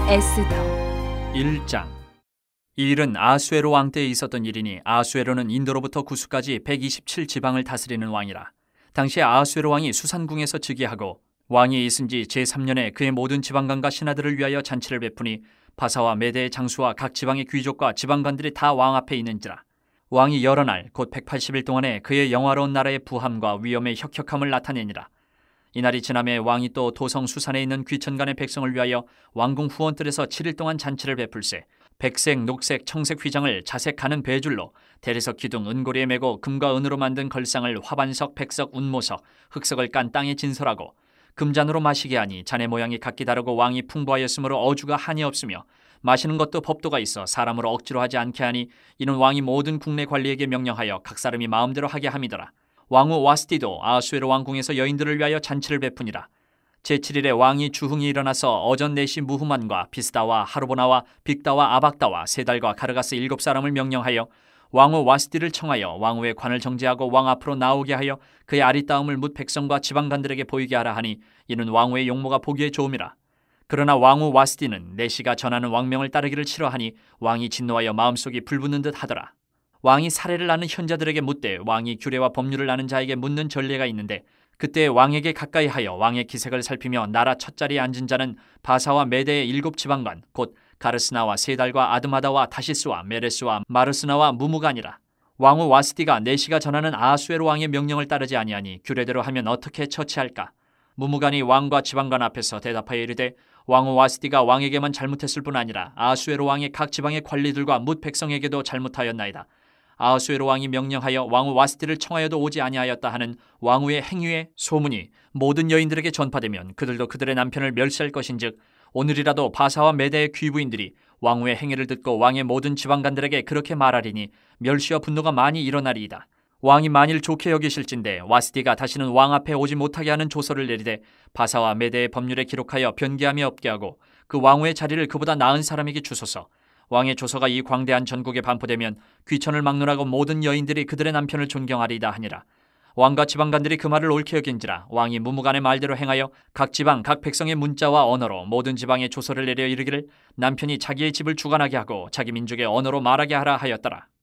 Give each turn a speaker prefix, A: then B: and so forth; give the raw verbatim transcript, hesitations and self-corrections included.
A: 에스더
B: 일 장. 이 일은 아수에로 왕 때에 있었던 일이니 아수에로는 인도로부터 구수까지 백이십칠 지방을 다스리는 왕이라. 당시에 아수에로 왕이 수산궁에서 즉위하고 왕이 있은 지 제삼 년에 그의 모든 지방관과 신하들을 위하여 잔치를 베푸니 바사와 메대의 장수와 각 지방의 귀족과 지방관들이 다 왕 앞에 있는지라. 왕이 여러 날 곧 백팔십 일 동안에 그의 영화로운 나라의 부함과 위엄의 혁혁함을 나타내니라. 이날이 지남에 왕이 또 도성 수산에 있는 귀천간의 백성을 위하여 왕궁 후원뜰에서 칠 일 동안 잔치를 베풀세 백색, 녹색, 청색 휘장을 자색 가는 배줄로 대리석 기둥 은고리에 메고 금과 은으로 만든 걸상을 화반석, 백석, 운모석, 흑석을 깐 땅에 진설하고 금잔으로 마시게 하니 잔의 모양이 각기 다르고 왕이 풍부하였으므로 어주가 한이 없으며 마시는 것도 법도가 있어 사람으로 억지로 하지 않게 하니 이는 왕이 모든 국내 관리에게 명령하여 각 사람이 마음대로 하게 함이더라. 왕후 와스디도 아수에로 왕궁에서 여인들을 위하여 잔치를 베푸니라. 제칠 일에 왕이 주흥이 일어나서 어전 네시 무후만과 비스다와 하르보나와 빅다와 아박다와 세달과 가르가스 일곱 사람을 명령하여 왕후 와스디를 청하여 왕후의 관을 정제하고 왕 앞으로 나오게 하여 그의 아리따움을 뭇 백성과 지방관들에게 보이게 하라 하니 이는 왕후의 용모가 보기에 좋음이라. 그러나 왕후 와스디는 네시가 전하는 왕명을 따르기를 싫어하니 왕이 진노하여 마음속이 불붙는 듯 하더라. 왕이 사례를 아는 현자들에게 묻되 왕이 규례와 법률을 아는 자에게 묻는 전례가 있는데 그때 왕에게 가까이 하여 왕의 기색을 살피며 나라 첫자리에 앉은 자는 바사와 메대의 일곱 지방관 곧 가르스나와 세달과 아드마다와 다시스와 메레스와 마르스나와 무무간이라. 왕후 와스디가 네시가 전하는 아수에로 왕의 명령을 따르지 아니하니 규례대로 하면 어떻게 처치할까? 무무간이 왕과 지방관 앞에서 대답하여 이르되 왕후 와스디가 왕에게만 잘못했을 뿐 아니라 아수에로 왕의 각 지방의 관리들과 뭇 백성에게도 잘못하였나이다. 아수에로 왕이 명령하여 왕후 와스디를 청하여도 오지 아니하였다 하는 왕후의 행위의 소문이 모든 여인들에게 전파되면 그들도 그들의 남편을 멸시할 것인즉 오늘이라도 바사와 메대의 귀부인들이 왕후의 행위를 듣고 왕의 모든 지방관들에게 그렇게 말하리니 멸시와 분노가 많이 일어나리이다. 왕이 만일 좋게 여기실진데 와스디가 다시는 왕 앞에 오지 못하게 하는 조서를 내리되 바사와 메대의 법률에 기록하여 변개함이 없게 하고 그 왕후의 자리를 그보다 나은 사람에게 주소서. 왕의 조서가 이 광대한 전국에 반포되면 귀천을 막론하고 모든 여인들이 그들의 남편을 존경하리이다 하니라. 왕과 지방관들이 그 말을 옳게 여긴지라 왕이 무무간의 말대로 행하여 각 지방 각 백성의 문자와 언어로 모든 지방에 조서를 내려 이르기를 남편이 자기의 집을 주관하게 하고 자기 민족의 언어로 말하게 하라 하였더라.